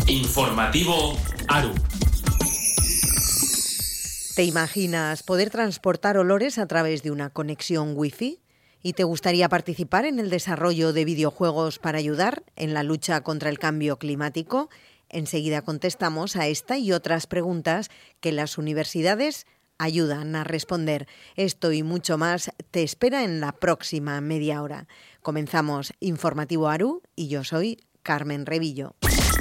Informativo ARU. ¿Te imaginas poder transportar olores a través de una conexión Wi-Fi? ¿Y te gustaría participar en el desarrollo de videojuegos para ayudar en la lucha contra el cambio climático? Enseguida contestamos a esta y otras preguntas que las universidades ayudan a responder. Esto y mucho más te espera en la próxima media hora. Comenzamos Informativo ARU y yo soy Carmen Revillo.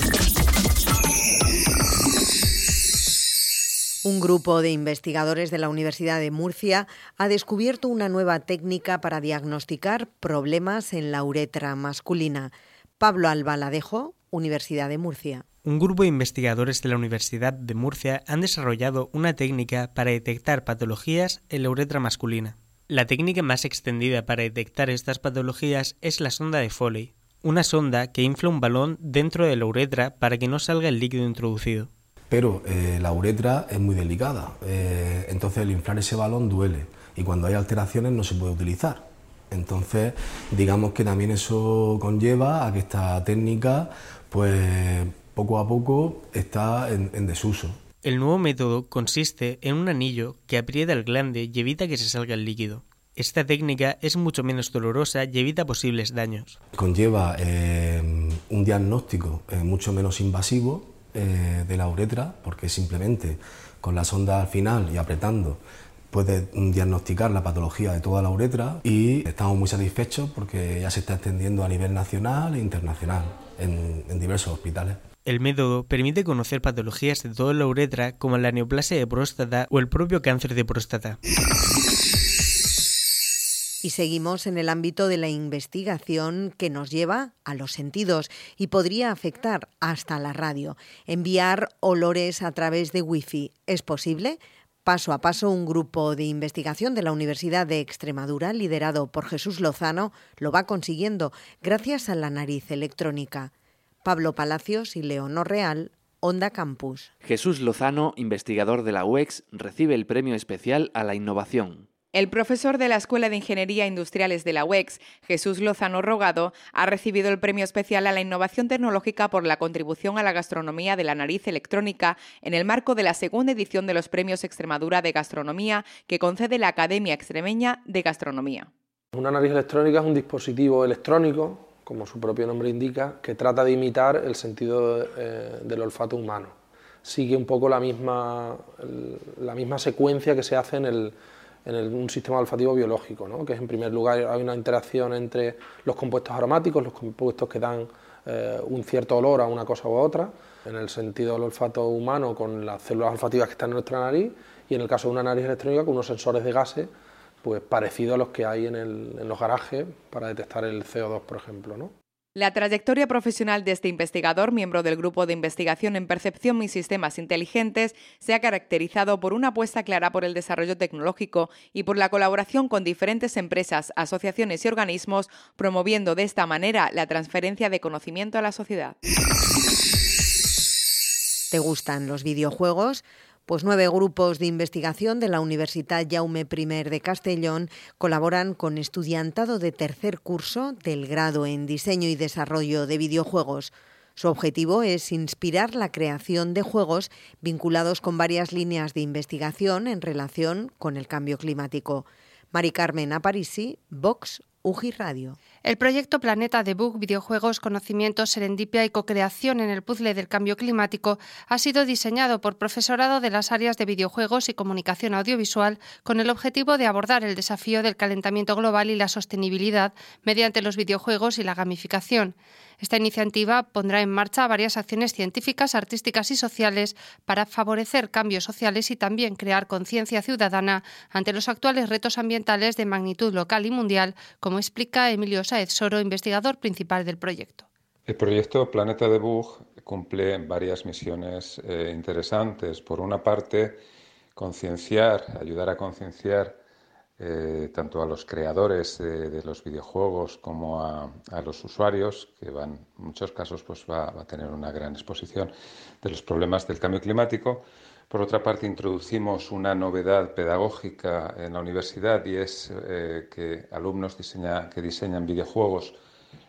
Un grupo de investigadores de la Universidad de Murcia ha descubierto una nueva técnica para diagnosticar problemas en la uretra masculina. Pablo Albaladejo, Universidad de Murcia. Un grupo de investigadores de la Universidad de Murcia han desarrollado una técnica para detectar patologías en la uretra masculina. La técnica más extendida para detectar estas patologías es la sonda de Foley, una sonda que infla un balón dentro de la uretra para que no salga el líquido introducido. Pero la uretra es muy delicada, entonces el inflar ese balón duele y cuando hay alteraciones no se puede utilizar. Entonces, digamos que también eso conlleva a que esta técnica, pues poco a poco está en desuso. El nuevo método consiste en un anillo que aprieta el glande y evita que se salga el líquido. Esta técnica es mucho menos dolorosa y evita posibles daños. Conlleva un diagnóstico mucho menos invasivo de la uretra, porque simplemente con la sonda al final y apretando puede diagnosticar la patología de toda la uretra y estamos muy satisfechos porque ya se está extendiendo a nivel nacional e internacional en diversos hospitales. El método permite conocer patologías de toda la uretra como la neoplasia de próstata o el propio cáncer de próstata. Y seguimos en el ámbito de la investigación que nos lleva a los sentidos y podría afectar hasta la radio. Enviar olores a través de Wi-Fi, ¿es posible? Paso a paso, un grupo de investigación de la Universidad de Extremadura, liderado por Jesús Lozano, lo va consiguiendo gracias a la nariz electrónica. Pablo Palacios y Leonor Real, Onda Campus. Jesús Lozano, investigador de la UEX, recibe el premio especial a la innovación. El profesor de la Escuela de Ingeniería Industriales de la UEX, Jesús Lozano Rogado, ha recibido el premio especial a la innovación tecnológica por la contribución a la gastronomía de la nariz electrónica en el marco de la segunda edición de los Premios Extremadura de Gastronomía que concede la Academia Extremeña de Gastronomía. Una nariz electrónica es un dispositivo electrónico, como su propio nombre indica, que trata de imitar el sentido del olfato humano. Sigue un poco la misma secuencia que se hace en un sistema olfativo biológico, ¿no? Que es, en primer lugar, hay una interacción entre los compuestos aromáticos, los compuestos que dan un cierto olor a una cosa u otra, en el sentido del olfato humano con las células olfativas que están en nuestra nariz, y en el caso de una nariz electrónica con unos sensores de gases pues parecidos a los que hay en los garajes para detectar el CO2, por ejemplo, ¿no? La trayectoria profesional de este investigador, miembro del Grupo de Investigación en Percepción y Sistemas Inteligentes, se ha caracterizado por una apuesta clara por el desarrollo tecnológico y por la colaboración con diferentes empresas, asociaciones y organismos, promoviendo de esta manera la transferencia de conocimiento a la sociedad. ¿Te gustan los videojuegos? Pues 9 grupos de investigación de la Universitat Jaume I de Castellón colaboran con estudiantado de tercer curso del grado en Diseño y Desarrollo de Videojuegos. Su objetivo es inspirar la creación de juegos vinculados con varias líneas de investigación en relación con el cambio climático. Mari Carmen Aparici, Vox, UGI Radio. El proyecto Planeta de Bug, videojuegos, conocimiento, serendipia y cocreación en el puzzle del cambio climático ha sido diseñado por profesorado de las áreas de videojuegos y comunicación audiovisual con el objetivo de abordar el desafío del calentamiento global y la sostenibilidad mediante los videojuegos y la gamificación. Esta iniciativa pondrá en marcha varias acciones científicas, artísticas y sociales para favorecer cambios sociales y también crear conciencia ciudadana ante los actuales retos ambientales de magnitud local y mundial, como explica Emilio Sáez Soro, investigador principal del proyecto. El proyecto Planeta de Bug cumple varias misiones interesantes. Por una parte, ayudar a concienciar tanto a los creadores de los videojuegos como a los usuarios, que en muchos casos va a tener una gran exposición de los problemas del cambio climático. Por otra parte, introducimos una novedad pedagógica en la universidad y es que alumnos que diseñan videojuegos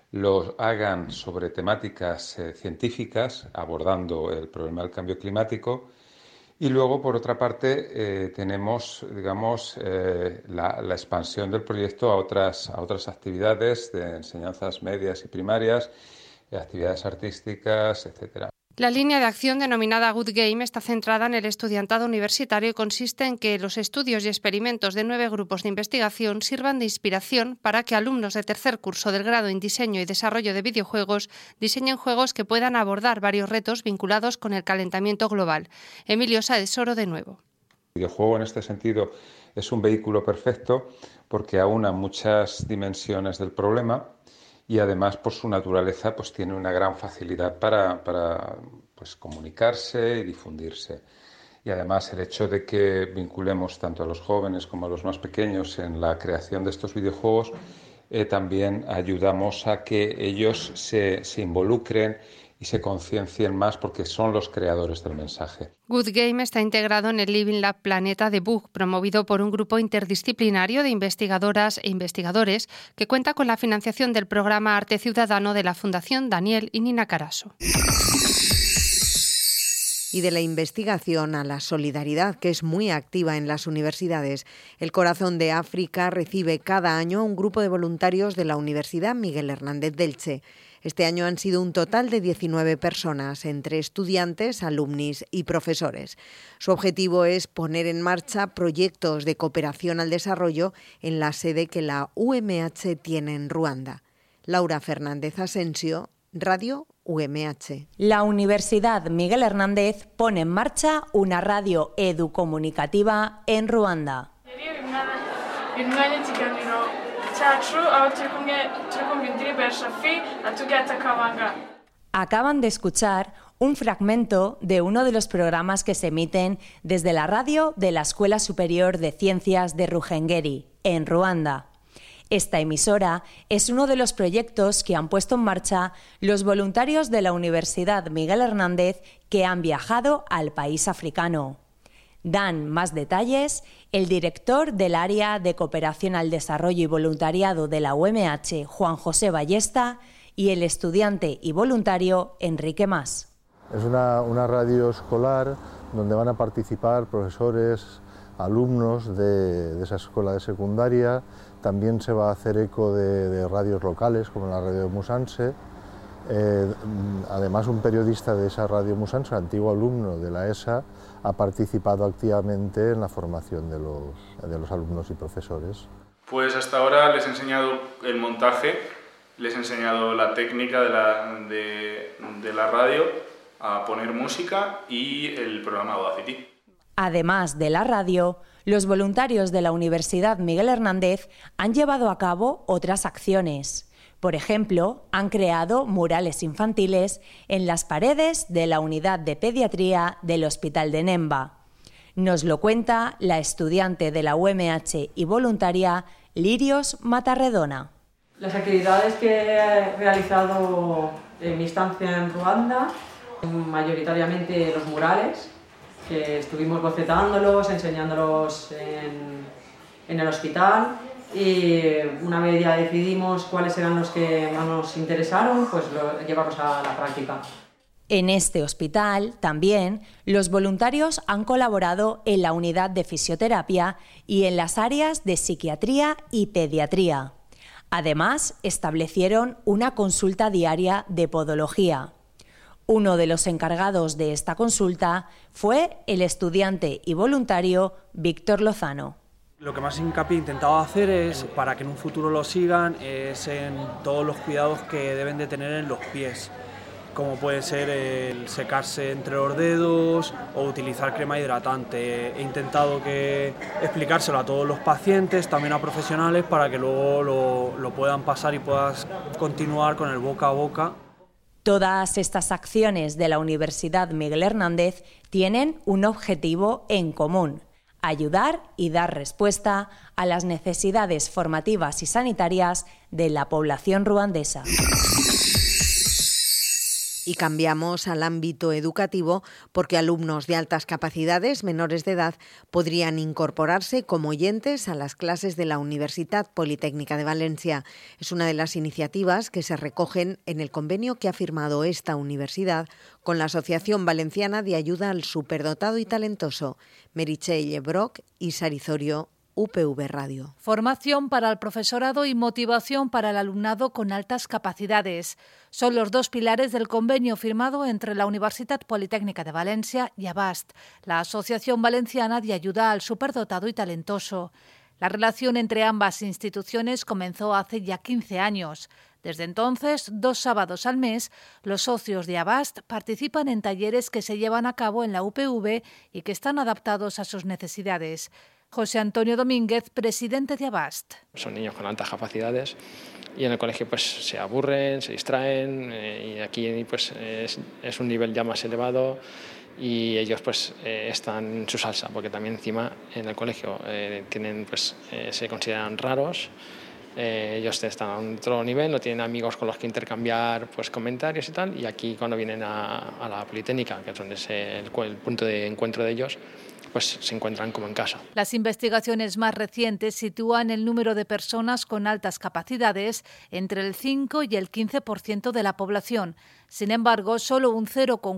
lo hagan sobre temáticas científicas, abordando el problema del cambio climático. Y luego, por otra parte, tenemos, digamos, la expansión del proyecto a otras actividades de enseñanzas medias y primarias, actividades artísticas, etcétera. La línea de acción denominada Good Game está centrada en el estudiantado universitario y consiste en que los estudios y experimentos de 9 grupos de investigación sirvan de inspiración para que alumnos de tercer curso del grado en diseño y desarrollo de videojuegos diseñen juegos que puedan abordar varios retos vinculados con el calentamiento global. Emilio Sáez Oro de nuevo. El videojuego en este sentido es un vehículo perfecto porque aúna muchas dimensiones del problema. Y además, por su naturaleza, pues tiene una gran facilidad para pues, comunicarse y difundirse. Y además, el hecho de que vinculemos tanto a los jóvenes como a los más pequeños en la creación de estos videojuegos, también ayudamos a que ellos se involucren y se conciencien más porque son los creadores del mensaje. Good Game está integrado en el Living Lab Planeta de Bug, promovido por un grupo interdisciplinario de investigadoras e investigadores que cuenta con la financiación del programa Arte Ciudadano de la Fundación Daniel y Nina Carasso. Y de la investigación a la solidaridad, que es muy activa en las universidades. El Corazón de África recibe cada año a un grupo de voluntarios de la Universidad Miguel Hernández de Elche. Este año han sido un total de 19 personas, entre estudiantes, alumnis y profesores. Su objetivo es poner en marcha proyectos de cooperación al desarrollo en la sede que la UMH tiene en Ruanda. Laura Fernández Asensio, Radio UMH. La Universidad Miguel Hernández pone en marcha una radio educomunicativa en Ruanda. Acaban de escuchar un fragmento de uno de los programas que se emiten desde la radio de la Escuela Superior de Ciencias de Ruhengeri, en Ruanda. Esta emisora es uno de los proyectos que han puesto en marcha los voluntarios de la Universidad Miguel Hernández que han viajado al país africano. Dan más detalles el director del área de cooperación al desarrollo y voluntariado de la UMH, Juan José Ballesta, y el estudiante y voluntario Enrique Mas. Es una radio escolar donde van a participar profesores, alumnos de esa escuela de secundaria. También se va a hacer eco de radios locales como la radio de Musanse. Además, un periodista de esa radio Musanse, antiguo alumno de la ESA, ha participado activamente en la formación de los alumnos y profesores. Pues hasta ahora les he enseñado el montaje, les he enseñado la técnica de la radio, a poner música y el programa Audacity. Además de la radio, los voluntarios de la Universidad Miguel Hernández han llevado a cabo otras acciones. Por ejemplo, han creado murales infantiles en las paredes de la unidad de pediatría del Hospital de Nemba. Nos lo cuenta la estudiante de la UMH y voluntaria Lirios Matarredona. Las actividades que he realizado en mi estancia en Ruanda, mayoritariamente los murales, que estuvimos bocetándolos, enseñándolos en el hospital. Y una vez ya decidimos cuáles eran los que más nos interesaron, pues llevarlos a la práctica. En este hospital, también, los voluntarios han colaborado en la unidad de fisioterapia y en las áreas de psiquiatría y pediatría. Además, establecieron una consulta diaria de podología. Uno de los encargados de esta consulta fue el estudiante y voluntario Víctor Lozano. Lo que más hincapié he intentado hacer es, para que en un futuro lo sigan, es en todos los cuidados que deben de tener en los pies, como puede ser el secarse entre los dedos o utilizar crema hidratante. He intentado explicárselo a todos los pacientes, también a profesionales, para que luego lo puedan pasar y puedas continuar con el boca a boca. Todas estas acciones de la Universidad Miguel Hernández tienen un objetivo en común: ayudar y dar respuesta a las necesidades formativas y sanitarias de la población ruandesa. Y cambiamos al ámbito educativo porque alumnos de altas capacidades menores de edad podrían incorporarse como oyentes a las clases de la Universitat Politécnica de Valencia. Es una de las iniciativas que se recogen en el convenio que ha firmado esta universidad con la Asociación Valenciana de Ayuda al Superdotado y Talentoso. Meritxell Brock y Sarizorio, UPV Radio. Formación para el profesorado y motivación para el alumnado con altas capacidades. Son los dos pilares del convenio firmado entre la Universitat Politécnica de Valencia y Abast, la Asociación Valenciana de Ayuda al Superdotado y Talentoso. La relación entre ambas instituciones comenzó hace ya 15 años. Desde entonces, 2 sábados al mes, los socios de Abast participan en talleres que se llevan a cabo en la UPV y que están adaptados a sus necesidades. José Antonio Domínguez, presidente de Abast. Son niños con altas capacidades y en el colegio pues se aburren, se distraen y aquí pues es un nivel ya más elevado y ellos pues están en su salsa porque también encima en el colegio tienen pues se consideran raros. Ellos están a otro nivel, no tienen amigos con los que intercambiar pues comentarios y tal, y aquí cuando vienen a la Politécnica, que es donde es el punto de encuentro de ellos, pues se encuentran como en casa. Las investigaciones más recientes sitúan el número de personas con altas capacidades entre el 5 y el 15% de la población. Sin embargo, solo un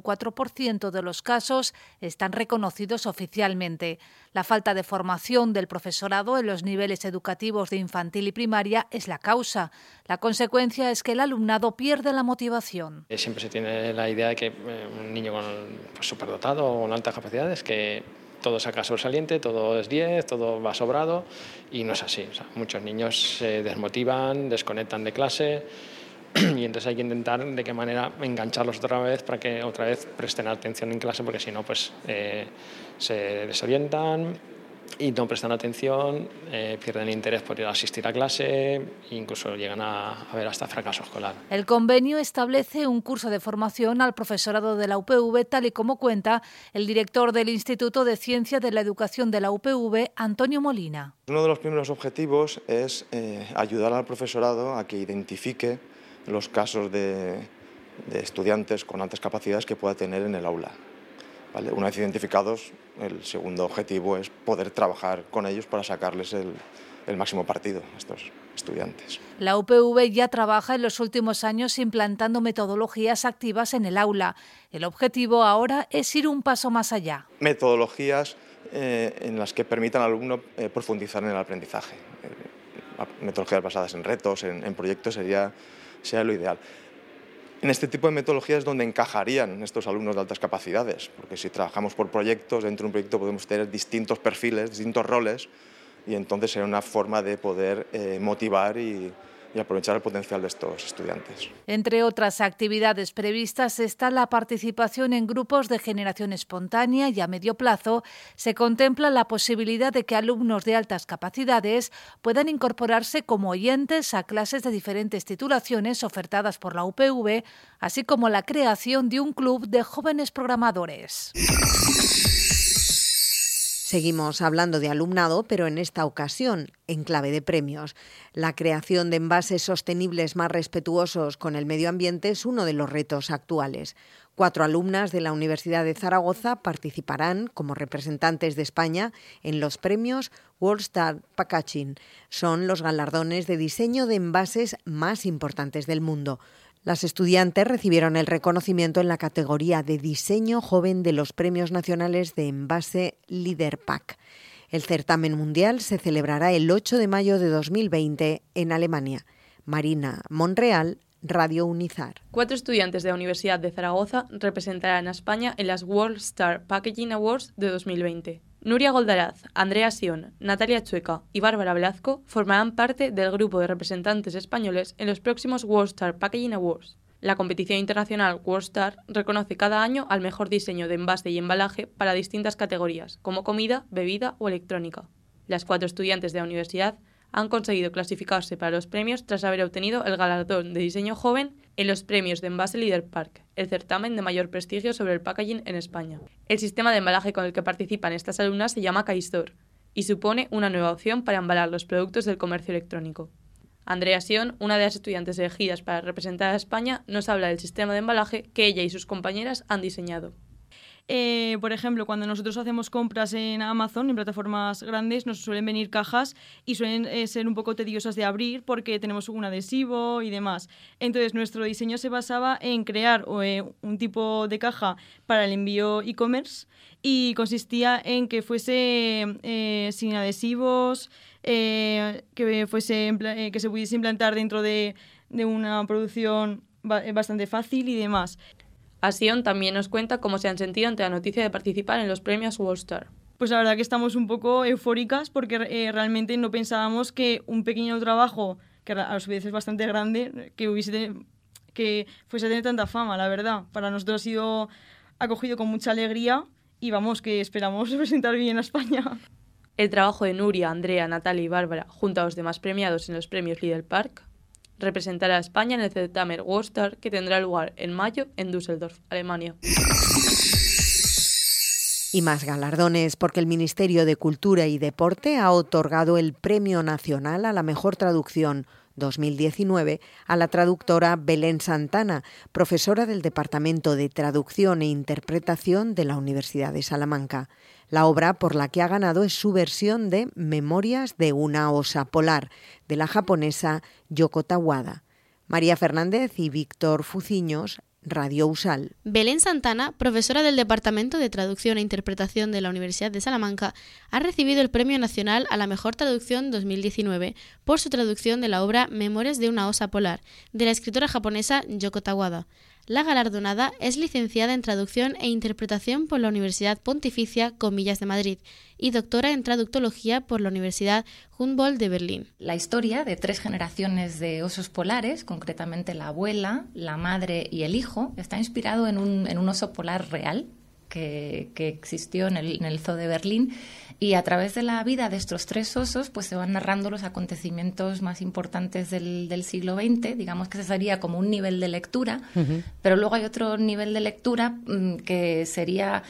0,4% de los casos están reconocidos oficialmente. La falta de formación del profesorado en los niveles educativos de infantil y primaria es la causa. La consecuencia es que el alumnado pierde la motivación. Siempre se tiene la idea de que un niño con superdotado o con altas capacidades que todo saca sobresaliente, todo es 10, todo va sobrado y no es así. O sea, muchos niños se desmotivan, desconectan de clase y entonces hay que intentar de qué manera engancharlos otra vez para que otra vez presten atención en clase porque si no pues se desorientan y no prestan atención, pierden interés por ir a asistir a clase e incluso llegan a haber hasta fracaso escolar. El convenio establece un curso de formación al profesorado de la UPV, tal y como cuenta el director del Instituto de Ciencia de la Educación de la UPV, Antonio Molina. Uno de los primeros objetivos es ayudar al profesorado a que identifique los casos de estudiantes con altas capacidades que pueda tener en el aula. ¿Vale? Una vez identificados, el segundo objetivo es poder trabajar con ellos para sacarles el máximo partido a estos estudiantes. La UPV ya trabaja en los últimos años implantando metodologías activas en el aula. El objetivo ahora es ir un paso más allá. Metodologías en las que permitan al alumno profundizar en el aprendizaje. Metodologías basadas en retos, en proyectos sería lo ideal. En este tipo de metodologías es donde encajarían estos alumnos de altas capacidades, porque si trabajamos por proyectos, dentro de un proyecto podemos tener distintos perfiles, distintos roles, y entonces será una forma de poder motivar y aprovechar el potencial de estos estudiantes. Entre otras actividades previstas está la participación en grupos de generación espontánea y a medio plazo se contempla la posibilidad de que alumnos de altas capacidades puedan incorporarse como oyentes a clases de diferentes titulaciones ofertadas por la UPV, así como la creación de un club de jóvenes programadores. Seguimos hablando de alumnado, pero en esta ocasión en clave de premios. La creación de envases sostenibles más respetuosos con el medio ambiente es uno de los retos actuales. 4 alumnas de la Universidad de Zaragoza participarán como representantes de España en los premios World Star Packaging. Son los galardones de diseño de envases más importantes del mundo. Las estudiantes recibieron el reconocimiento en la categoría de diseño joven de los Premios Nacionales de Envase LeaderPack. El certamen mundial se celebrará el 8 de mayo de 2020 en Alemania. Marina Monreal, Radio Unizar. 4 estudiantes de la Universidad de Zaragoza representarán a España en las World Star Packaging Awards de 2020. Nuria Goldaraz, Andrea Sion, Natalia Chueca y Bárbara Velazco formarán parte del grupo de representantes españoles en los próximos World Star Packaging Awards. La competición internacional World Star reconoce cada año al mejor diseño de envase y embalaje para distintas categorías, como comida, bebida o electrónica. Las 4 estudiantes de la universidad han conseguido clasificarse para los premios tras haber obtenido el galardón de diseño joven en los premios de Envase LeaderPack, el certamen de mayor prestigio sobre el packaging en España. El sistema de embalaje con el que participan estas alumnas se llama K-Store y supone una nueva opción para embalar los productos del comercio electrónico. Andrea Sion, una de las estudiantes elegidas para representar a España, nos habla del sistema de embalaje que ella y sus compañeras han diseñado. Por ejemplo, cuando nosotros hacemos compras en Amazon, en plataformas grandes, nos suelen venir cajas y suelen ser un poco tediosas de abrir porque tenemos un adhesivo y demás. Entonces, nuestro diseño se basaba en crear un tipo de caja para el envío e-commerce y consistía en que fuese sin adhesivos, que se pudiese implantar dentro de una producción bastante fácil y demás. Sion también nos cuenta cómo se han sentido ante la noticia de participar en los premios WorldStar. Pues la verdad que estamos un poco eufóricas porque realmente no pensábamos que un pequeño trabajo, que a su vez es bastante grande, que fuese a tener tanta fama, la verdad. Para nosotros ha sido acogido con mucha alegría y vamos, que esperamos representar bien a España. El trabajo de Nuria, Andrea, Natalia y Bárbara, junto a los demás premiados en los premios Lidl Park, representará a España en el certamen WorldStar que tendrá lugar en mayo en Düsseldorf, Alemania. Y más galardones, porque el Ministerio de Cultura y Deporte ha otorgado el Premio Nacional a la Mejor Traducción 2019 a la traductora Belén Santana, profesora del Departamento de Traducción e Interpretación de la Universidad de Salamanca. La obra por la que ha ganado es su versión de Memorias de una osa polar, de la japonesa Yoko Tawada. María Fernández y Víctor Fuciños, Radio Usal. Belén Santana, profesora del Departamento de Traducción e Interpretación de la Universidad de Salamanca, ha recibido el Premio Nacional a la Mejor Traducción 2019 por su traducción de la obra Memorias de una osa polar, de la escritora japonesa Yoko Tawada. La galardonada es licenciada en Traducción e Interpretación por la Universidad Pontificia Comillas de Madrid y doctora en Traductología por la Universidad Humboldt de Berlín. La historia de 3 generaciones de osos polares, concretamente la abuela, la madre y el hijo, está inspirado en un oso polar real que existió en el Zoo de Berlín, y a través de la vida de estos 3 osos pues se van narrando los acontecimientos más importantes del siglo XX. Digamos que ese sería como un nivel de lectura, pero luego hay otro nivel de lectura que sería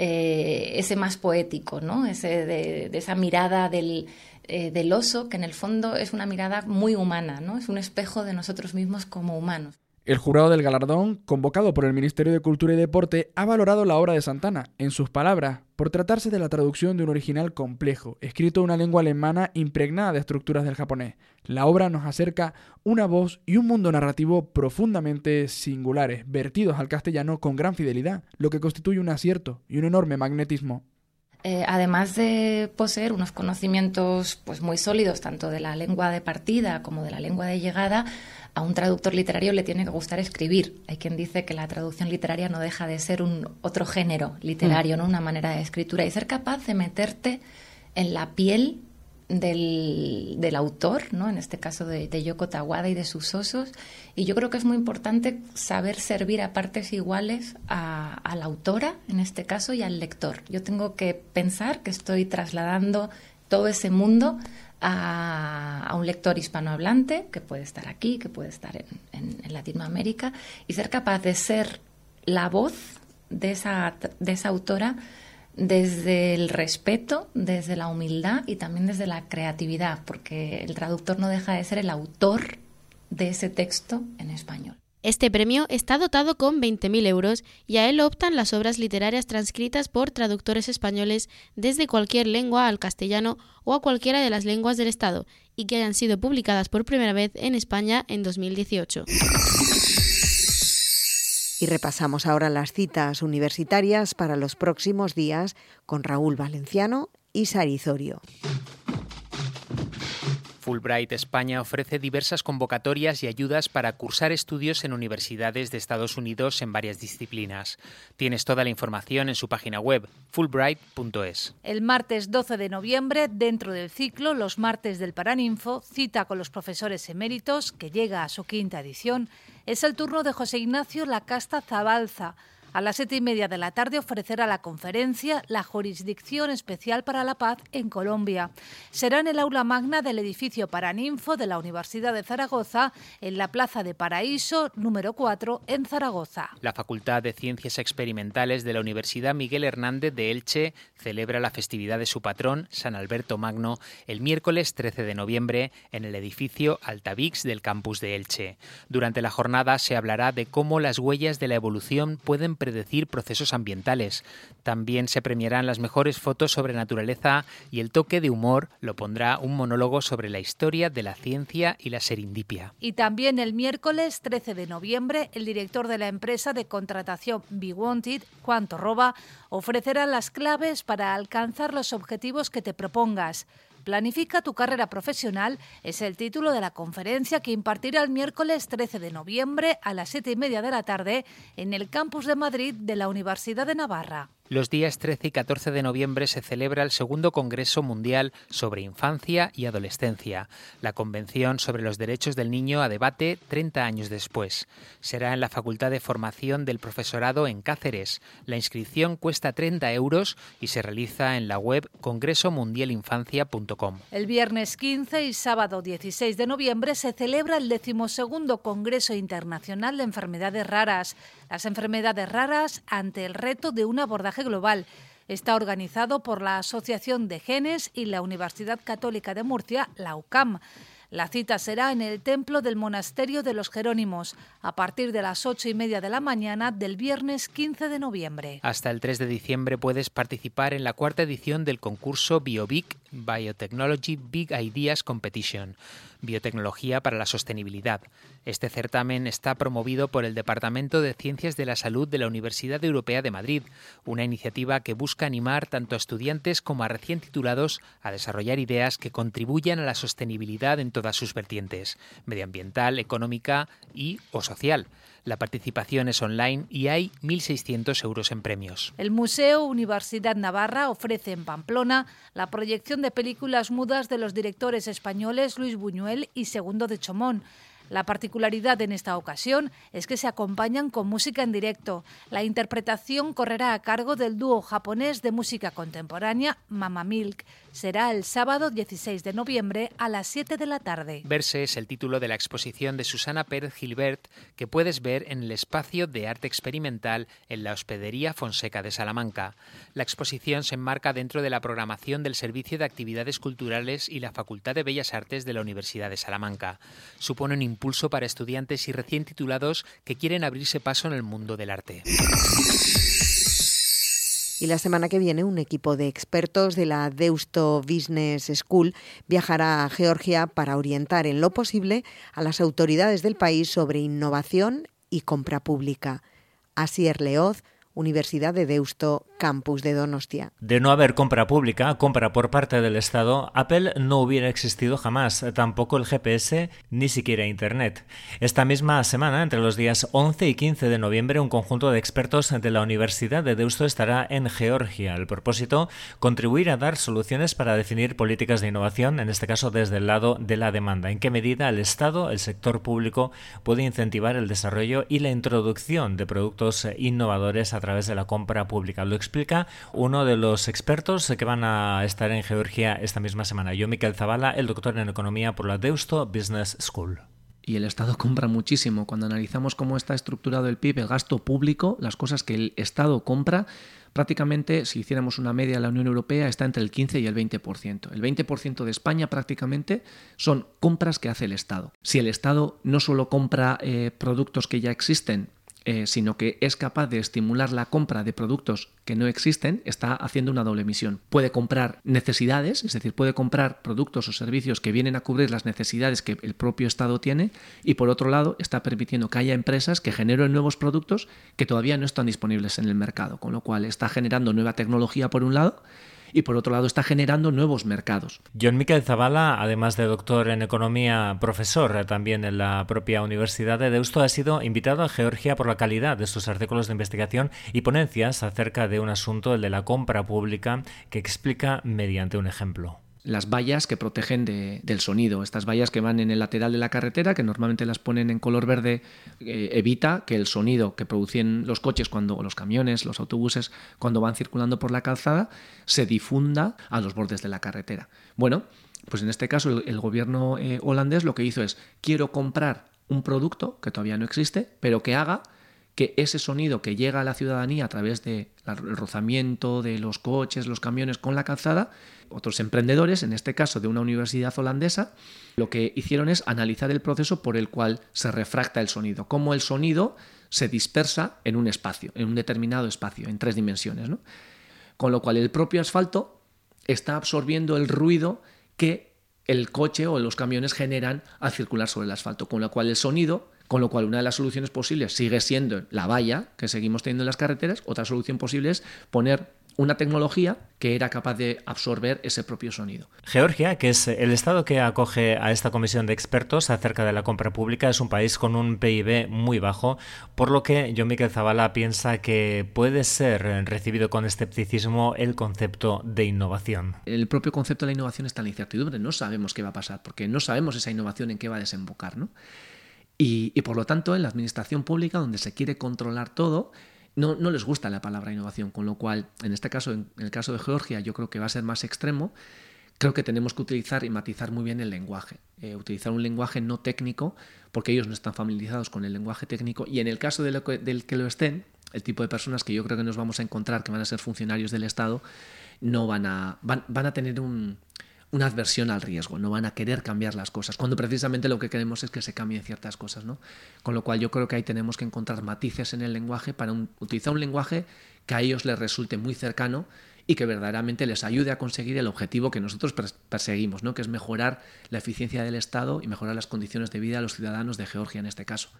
ese más poético, ¿no? Ese de esa mirada del oso, que en el fondo es una mirada muy humana, ¿no? Es un espejo de nosotros mismos como humanos. El jurado del galardón, convocado por el Ministerio de Cultura y Deporte, ha valorado la obra de Santana, en sus palabras, por tratarse de la traducción de un original complejo, escrito en una lengua alemana impregnada de estructuras del japonés. La obra nos acerca una voz y un mundo narrativo profundamente singulares, vertidos al castellano con gran fidelidad, lo que constituye un acierto y un enorme magnetismo. Además de poseer unos conocimientos pues muy sólidos, tanto de la lengua de partida como de la lengua de llegada, a un traductor literario le tiene que gustar escribir. Hay quien dice que la traducción literaria no deja de ser otro género literario, ¿no? Una manera de escritura, y ser capaz de meterte en la piel del autor, ¿no? En este caso de Yoko Tawada y de sus osos. Y yo creo que es muy importante saber servir a partes iguales a la autora, en este caso, y al lector. Yo tengo que pensar que estoy trasladando todo ese mundo a un lector hispanohablante, que puede estar aquí, que puede estar en Latinoamérica, y ser capaz de ser la voz de esa autora desde el respeto, desde la humildad y también desde la creatividad, porque el traductor no deja de ser el autor de ese texto en español. Este premio está dotado con 20.000 euros y a él optan las obras literarias transcritas por traductores españoles desde cualquier lengua al castellano o a cualquiera de las lenguas del Estado y que hayan sido publicadas por primera vez en España en 2018. Y repasamos ahora las citas universitarias para los próximos días con Raúl Valenciano y Sari Zorio. Fulbright España ofrece diversas convocatorias y ayudas para cursar estudios en universidades de Estados Unidos en varias disciplinas. Tienes toda la información en su página web, fulbright.es. El martes 12 de noviembre, dentro del ciclo Los Martes del Paraninfo, cita con los profesores eméritos, que llega a su 5ª edición, es el turno de José Ignacio Lacasta Zabalza, A las 7:30 de la tarde ofrecerá la conferencia La Jurisdicción Especial para la Paz en Colombia. Será en el aula magna del edificio Paraninfo de la Universidad de Zaragoza, en la Plaza de Paraíso, número 4, en Zaragoza. La Facultad de Ciencias Experimentales de la Universidad Miguel Hernández de Elche celebra la festividad de su patrón, San Alberto Magno, el miércoles 13 de noviembre en el edificio Altavix del campus de Elche. Durante la jornada se hablará de cómo las huellas de la evolución pueden predecir procesos ambientales. También se premiarán las mejores fotos sobre naturaleza y el toque de humor lo pondrá un monólogo sobre la historia de la ciencia y la serendipia. Y también el miércoles 13 de noviembre, el director de la empresa de contratación BeWanted, Juan Torroba, ofrecerá las claves para alcanzar los objetivos que te propongas. Planifica tu carrera profesional es el título de la conferencia que impartirá el miércoles 13 de noviembre a las 7:30 de la tarde en el campus de Madrid de la Universidad de Navarra. Los días 13 y 14 de noviembre se celebra el segundo Congreso Mundial sobre Infancia y Adolescencia, la Convención sobre los Derechos del Niño a debate 30 años después. Será en la Facultad de Formación del Profesorado en Cáceres. La inscripción cuesta 30 € y se realiza en la web congresomundialinfancia.com. El viernes 15 y sábado 16 de noviembre se celebra el 12º Congreso Internacional de Enfermedades Raras. Las enfermedades raras ante el reto de un abordaje global. Está organizado por la Asociación de Genes y la Universidad Católica de Murcia, la UCAM. La cita será en el Templo del Monasterio de los Jerónimos, a partir de las 8:30 de la mañana del viernes 15 de noviembre. Hasta el 3 de diciembre puedes participar en la cuarta edición del concurso BioBIC, Biotechnology Big Ideas Competition, Biotecnología para la Sostenibilidad. Este certamen está promovido por el Departamento de Ciencias de la Salud de la Universidad Europea de Madrid, una iniciativa que busca animar tanto a estudiantes como a recién titulados a desarrollar ideas que contribuyan a la sostenibilidad en todas sus vertientes, medioambiental, económica y o social. La participación es online y hay 1.600 € en premios. El Museo Universidad Navarra ofrece en Pamplona la proyección de películas mudas de los directores españoles Luis Buñuel y Segundo de Chomón. La particularidad en esta ocasión es que se acompañan con música en directo. La interpretación correrá a cargo del dúo japonés de música contemporánea Mama Milk. Será el sábado 16 de noviembre a las 7 de la tarde. Verse es el título de la exposición de Susana Pérez Gilbert que puedes ver en el espacio de arte experimental en la Hospedería Fonseca de Salamanca. La exposición se enmarca dentro de la programación del Servicio de Actividades Culturales y la Facultad de Bellas Artes de la Universidad de Salamanca. Supone un impulso para estudiantes y recién titulados que quieren abrirse paso en el mundo del arte. Y la semana que viene un equipo de expertos de la Deusto Business School viajará a Georgia para orientar en lo posible a las autoridades del país sobre innovación y compra pública. Asier Leoz, Universidad de Deusto, campus de Donostia. De no haber compra pública, compra por parte del Estado, Apple no hubiera existido jamás, tampoco el GPS, ni siquiera Internet. Esta misma semana, entre los días 11 y 15 de noviembre, un conjunto de expertos de la Universidad de Deusto estará en Georgia. El propósito, contribuir a dar soluciones para definir políticas de innovación, en este caso desde el lado de la demanda. ¿En qué medida el Estado, el sector público, puede incentivar el desarrollo y la introducción de productos innovadores a través de la compra pública? Lo explica uno de los expertos que van a estar en Georgia esta misma semana. Yo, Miquel Zavala, el doctor en Economía por la Deusto Business School. Y el Estado compra muchísimo. Cuando analizamos cómo está estructurado el PIB, el gasto público, las cosas que el Estado compra, prácticamente, si hiciéramos una media en la Unión Europea, está entre el 15 y el 20%. El 20% de España prácticamente son compras que hace el Estado. Si el Estado no solo compra productos que ya existen, sino que es capaz de estimular la compra de productos que no existen, está haciendo una doble misión. Puede comprar necesidades, es decir, puede comprar productos o servicios que vienen a cubrir las necesidades que el propio Estado tiene, y por otro lado está permitiendo que haya empresas que generen nuevos productos que todavía no están disponibles en el mercado, con lo cual está generando nueva tecnología por un lado, y por otro lado está generando nuevos mercados. John Miquel Zavala, además de doctor en Economía, profesor también en la propia Universidad de Deusto, ha sido invitado a Georgia por la calidad de sus artículos de investigación y ponencias acerca de un asunto, el de la compra pública, que explica mediante un ejemplo. las vallas que protegen del sonido. Estas vallas que van en el lateral de la carretera, que normalmente las ponen en color verde, evita que el sonido que producen los coches, o los camiones, los autobuses, cuando van circulando por la calzada, se difunda a los bordes de la carretera. Bueno, pues en este caso el gobierno holandés lo que hizo es: quiero comprar un producto que todavía no existe, pero que haga que ese sonido que llega a la ciudadanía a través del rozamiento de los coches, los camiones con la calzada, otros emprendedores, en este caso de una universidad holandesa, lo que hicieron es analizar el proceso por el cual se refracta el sonido, cómo el sonido se dispersa en un espacio, en un determinado espacio, en 3 dimensiones, ¿no? Con lo cual el propio asfalto está absorbiendo el ruido que el coche o los camiones generan al circular sobre el asfalto, con lo cual el sonido... Con lo cual, una de las soluciones posibles sigue siendo la valla que seguimos teniendo en las carreteras. Otra solución posible es poner una tecnología que era capaz de absorber ese propio sonido. Georgia, que es el estado que acoge a esta comisión de expertos acerca de la compra pública, es un país con un PIB muy bajo, por lo que Jon Miquel Zabala piensa que puede ser recibido con escepticismo el concepto de innovación. El propio concepto de la innovación está en la incertidumbre. No sabemos qué va a pasar, porque no sabemos esa innovación en qué va a desembocar, ¿no? Y por lo tanto, en la administración pública, donde se quiere controlar todo, no les gusta la palabra innovación, con lo cual, en este caso, en el caso de Georgia, yo creo que va a ser más extremo. Creo que tenemos que utilizar y matizar muy bien el lenguaje, utilizar un lenguaje no técnico, porque ellos no están familiarizados con el lenguaje técnico, y en el caso del que lo estén, el tipo de personas que yo creo que nos vamos a encontrar, que van a ser funcionarios del Estado, no van a tener una adversión al riesgo, no van a querer cambiar las cosas, cuando precisamente lo que queremos es que se cambien ciertas cosas, ¿no? Con lo cual yo creo que ahí tenemos que encontrar matices en el lenguaje para utilizar un lenguaje que a ellos les resulte muy cercano y que verdaderamente les ayude a conseguir el objetivo que nosotros perseguimos, ¿no? Que es mejorar la eficiencia del Estado y mejorar las condiciones de vida de los ciudadanos de Georgia en este caso.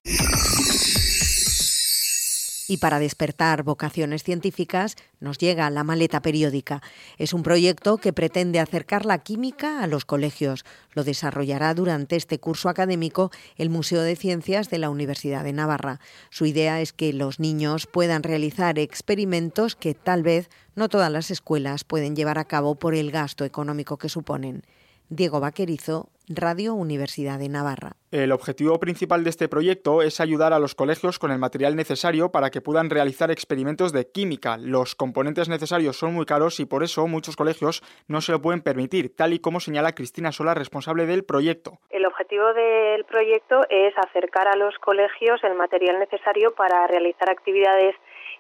Y para despertar vocaciones científicas nos llega la maleta periódica. Es un proyecto que pretende acercar la química a los colegios. Lo desarrollará durante este curso académico el Museo de Ciencias de la Universidad de Navarra. Su idea es que los niños puedan realizar experimentos que tal vez no todas las escuelas pueden llevar a cabo por el gasto económico que suponen. Diego Vaquerizo, Radio Universidad de Navarra. El objetivo principal de este proyecto es ayudar a los colegios con el material necesario para que puedan realizar experimentos de química. Los componentes necesarios son muy caros y por eso muchos colegios no se lo pueden permitir, tal y como señala Cristina Sola, responsable del proyecto. El objetivo del proyecto es acercar a los colegios el material necesario para realizar actividades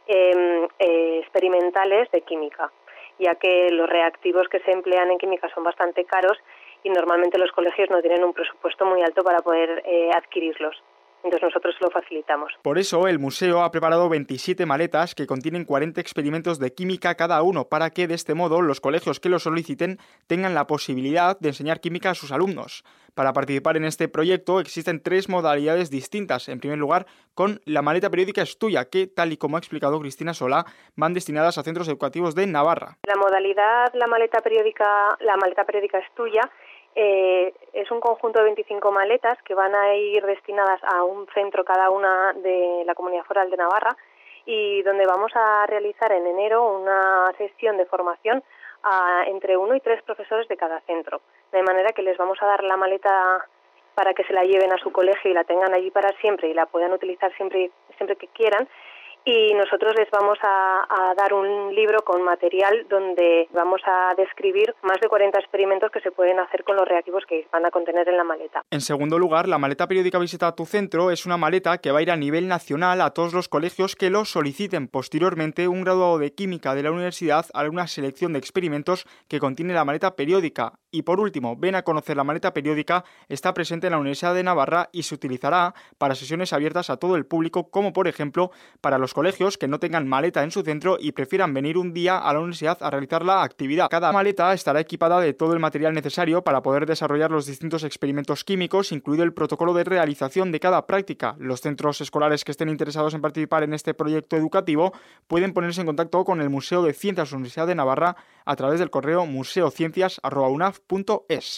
experimentales de química, ya que los reactivos que se emplean en química son bastante caros y normalmente los colegios no tienen un presupuesto muy alto para poder adquirirlos. Entonces nosotros lo facilitamos. Por eso el museo ha preparado 27 maletas que contienen 40 experimentos de química cada uno, para que de este modo los colegios que lo soliciten tengan la posibilidad de enseñar química a sus alumnos. Para participar en este proyecto existen 3 modalidades distintas. En primer lugar, con la maleta periódica es tuya, que, tal y como ha explicado Cristina Sola, van destinadas a centros educativos de Navarra. La modalidad la maleta periódica es tuya. Es un conjunto de 25 maletas que van a ir destinadas a un centro cada una de la Comunidad Foral de Navarra y donde vamos a realizar en enero una sesión de formación a entre 1 y 3 profesores de cada centro. De manera que les vamos a dar la maleta para que se la lleven a su colegio y la tengan allí para siempre y la puedan utilizar siempre que quieran. Y nosotros les vamos a dar un libro con material donde vamos a describir más de 40 experimentos que se pueden hacer con los reactivos que van a contener en la maleta. En segundo lugar, la maleta periódica Visita a tu Centro es una maleta que va a ir a nivel nacional a todos los colegios que lo soliciten. Posteriormente, un graduado de química de la universidad hará una selección de experimentos que contiene la maleta periódica. Y por último, Ven a conocer la maleta periódica está presente en la Universidad de Navarra y se utilizará para sesiones abiertas a todo el público, como por ejemplo para los colegios que no tengan maleta en su centro y prefieran venir un día a la universidad a realizar la actividad. Cada maleta estará equipada de todo el material necesario para poder desarrollar los distintos experimentos químicos, incluido el protocolo de realización de cada práctica. Los centros escolares que estén interesados en participar en este proyecto educativo pueden ponerse en contacto con el Museo de Ciencias de la Universidad de Navarra a través del correo museociencias@unaf.es.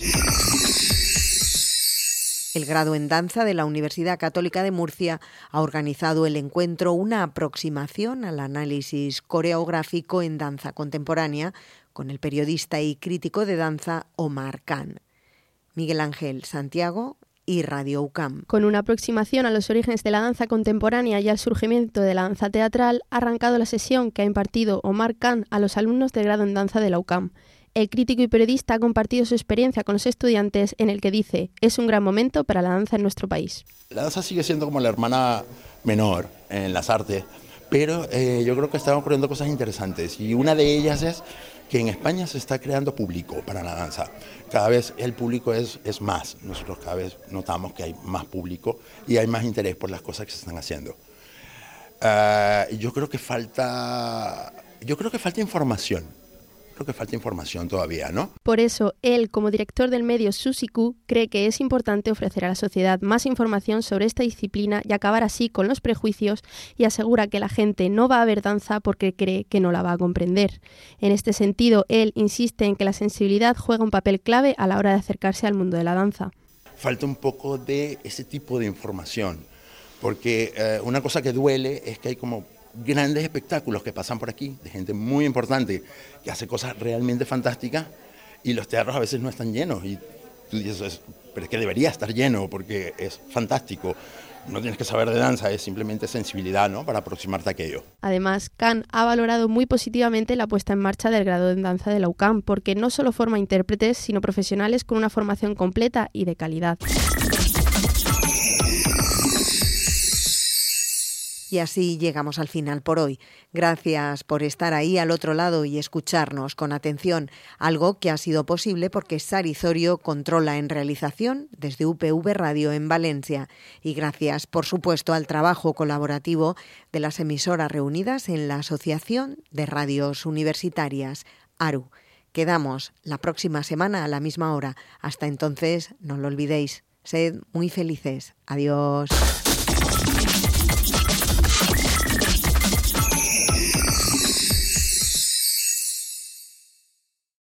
El grado en danza de la Universidad Católica de Murcia ha organizado el encuentro Una aproximación al análisis coreográfico en danza contemporánea, con el periodista y crítico de danza Omar Khan. Miguel Ángel Santiago y Radio UCAM. Con una aproximación a los orígenes de la danza contemporánea y al surgimiento de la danza teatral, ha arrancado la sesión que ha impartido Omar Khan a los alumnos de grado en danza de la UCAM. El crítico y periodista ha compartido su experiencia con los estudiantes, en el que dice: es un gran momento para la danza en nuestro país. La danza sigue siendo como la hermana menor en las artes, pero yo creo que están ocurriendo cosas interesantes, y una de ellas es que en España se está creando público para la danza. Cada vez el público es más. Nosotros cada vez notamos que hay más público y hay más interés por las cosas que se están haciendo. Yo creo que falta información. Creo que falta información todavía, ¿no? Por eso, él, como director del medio Susiku, cree que es importante ofrecer a la sociedad más información sobre esta disciplina y acabar así con los prejuicios, y asegura que la gente no va a ver danza porque cree que no la va a comprender. En este sentido, él insiste en que la sensibilidad juega un papel clave a la hora de acercarse al mundo de la danza. Falta un poco de ese tipo de información, porque una cosa que duele es que hay como grandes espectáculos que pasan por aquí, de gente muy importante, que hace cosas realmente fantásticas, y los teatros a veces no están llenos, y tú dices, pero es que debería estar lleno, porque es fantástico. No tienes que saber de danza, es simplemente sensibilidad, ¿no?, para aproximarte a aquello. Además, Khan ha valorado muy positivamente la puesta en marcha del grado en danza de la UCAM, porque no solo forma intérpretes, sino profesionales con una formación completa y de calidad. Y así llegamos al final por hoy. Gracias por estar ahí al otro lado y escucharnos con atención, algo que ha sido posible porque Sari Zorio controla en realización desde UPV Radio en Valencia. Y gracias, por supuesto, al trabajo colaborativo de las emisoras reunidas en la Asociación de Radios Universitarias, ARU. Quedamos la próxima semana a la misma hora. Hasta entonces, no lo olvidéis, sed muy felices. Adiós.